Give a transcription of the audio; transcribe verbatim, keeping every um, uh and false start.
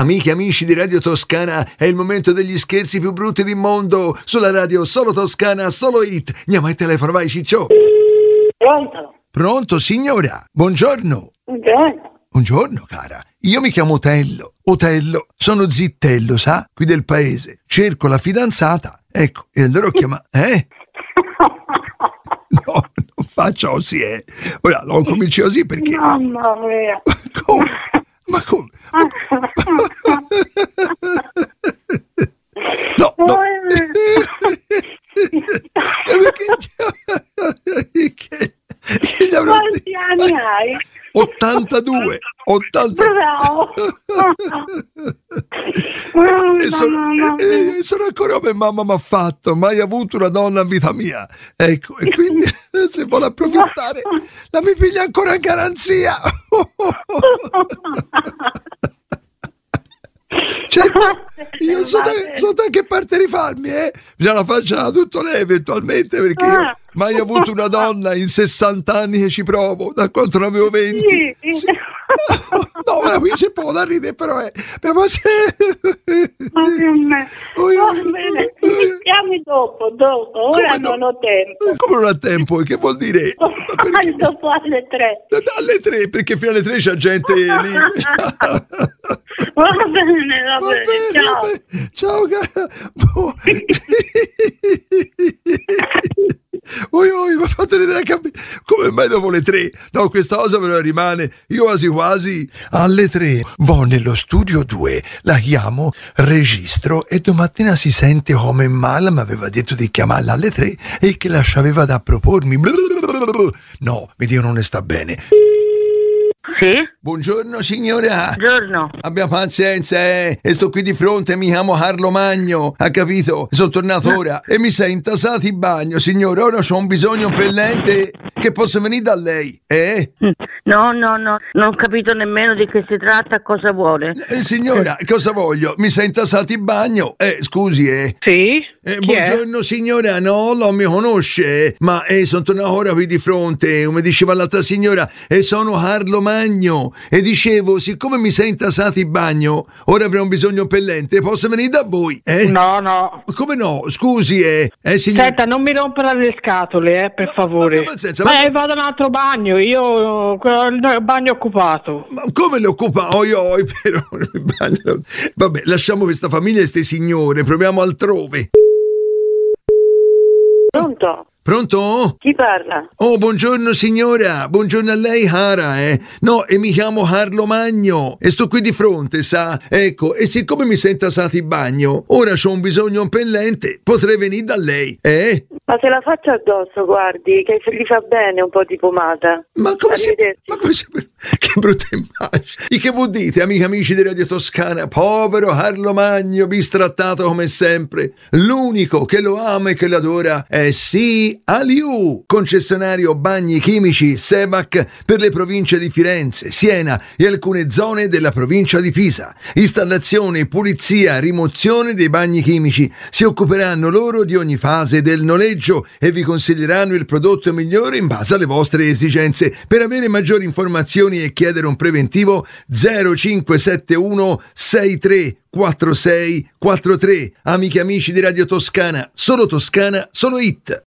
Amiche e amici di Radio Toscana, è il momento degli scherzi più brutti del mondo. Sulla radio solo Toscana, solo hit. Andiamo al telefono, vai Ciccio. Pronto? Pronto, signora? Buongiorno. Buongiorno. Buongiorno, cara. Io mi chiamo Otello. Otello, sono zittello, sa? Qui del paese. Cerco la fidanzata. Ecco, e allora ho chiamato... Eh? No, non faccio così, eh. Ora, lo comincio così perché... Mamma mia. Come? Ma come? Ma come? No, no. Che, che gli avrò Quanti detto? anni hai? ottantadue ottantadue Bravo. e sono, e, e sono ancora come mamma mi ha fatto, mai avuto una donna in vita mia, ecco, e quindi se vuole approfittare la mia figlia è ancora in garanzia. Certo, io so da, so da che parte rifarmi, eh? Già la faccia tutto lei eventualmente, perché io mai avuto una donna in sessanta anni che ci provo, da quanto ne avevo venti. Sì. Sì. No, ma qui c'è poco da ridere, però è... Ma se... Ma me. Va bene, mi chiami dopo, dopo, ora Come non do- ho tempo. Come non ha tempo? Che vuol dire? Perché- Dopo alle tre. Alle tre, perché fino alle tre c'è gente lì. Va bene, va Va bene, bene, ciao. va bene. Ciao cara. Boh. Oi, oi, ma fate vedere capire come mai dopo le tre? No, questa cosa però rimane. Io quasi quasi alle tre vo nello studio due, la chiamo, registro e domattina si sente come male, mi aveva detto di chiamarla alle tre e che la aveva da propormi. No, mi dico non ne sta bene. Sì? Buongiorno signora. Buongiorno. Abbia pazienza, eh. E sto qui di fronte, mi chiamo Carlo Magno, ha capito? Sono tornato ora e mi sei intasato in bagno, signora. Ora c'ho un bisogno impellente che possa venire da lei, eh? No, no, no, non ho capito nemmeno di che si tratta, cosa vuole. Eh, signora, cosa voglio? Mi sei intasato in bagno? Eh, scusi, eh. Sì? Eh, Chi è? buongiorno signora, no, non mi conosce, eh. Ma eh, sono tornato ora qui di fronte, come diceva l'altra signora, e sono Carlo Magno. E dicevo, siccome mi sei intasato in bagno, ora avrei un bisogno impellente, posso venire da voi, eh? No, no. Come no? Scusi, eh, eh signora. Senta, non mi rompere le scatole, eh, per No, favore. ma- ma pazienza, Ma ma- eh, vado a un altro bagno, io il bagno occupato. Ma come le occupa? Oi, oi, però. Vabbè, lasciamo questa famiglia e ste signore, proviamo altrove. Pronto? Pronto? Chi parla? Oh, buongiorno signora, buongiorno a lei Cara, eh? No, e mi chiamo Carlo Magno e sto qui di fronte, sa? Ecco, e siccome mi sei intasato in bagno, ora c'ho un bisogno impellente, potrei venire da lei, eh? Ma se la faccio addosso, guardi, che se gli fa bene un po' di pomata. Ma come si... Arrivederci. Ma come si... Che brutta immagine. E che vuol dite, amici amici di Radio Toscana? Povero Carlo Magno, bistrattato come sempre. L'unico che lo ama e che lo adora è sì, Aliu, concessionario bagni chimici Sebac per le province di Firenze, Siena e alcune zone della provincia di Pisa. Installazione, pulizia, rimozione dei bagni chimici. Si occuperanno loro di ogni fase del noleggio e vi consiglieranno il prodotto migliore in base alle vostre esigenze. Per avere maggiori informazioni e chiedere un preventivo zero cinque sette uno sei tre quattro sei quattro tre. Amiche e amici di Radio Toscana, solo Toscana, solo hit.